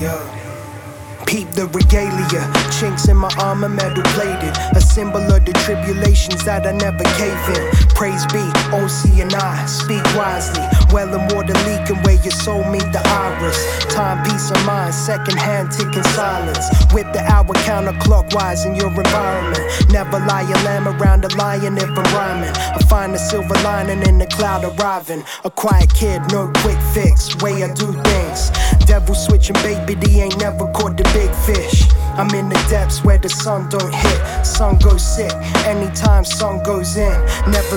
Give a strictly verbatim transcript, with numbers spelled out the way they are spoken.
Yeah. Peep the regalia, chinks in my armor, metal plated, a symbol of the tribulations that I never cave in. Praise be, O C and I, speak wisely. Well and water leaking where your soul meet the iris. Time, peace of mind, second hand ticking silence. Whip the hour counterclockwise in your environment. Never lie a lamb around a lion if I'm rhyming. I find a silver lining in the cloud arriving. A quiet kid, no quick fix, way I do things. Devil switching baby, D ain't never caught the big fish. I'm in the depths where the sun don't hit. Sun goes sick anytime sun goes in. Never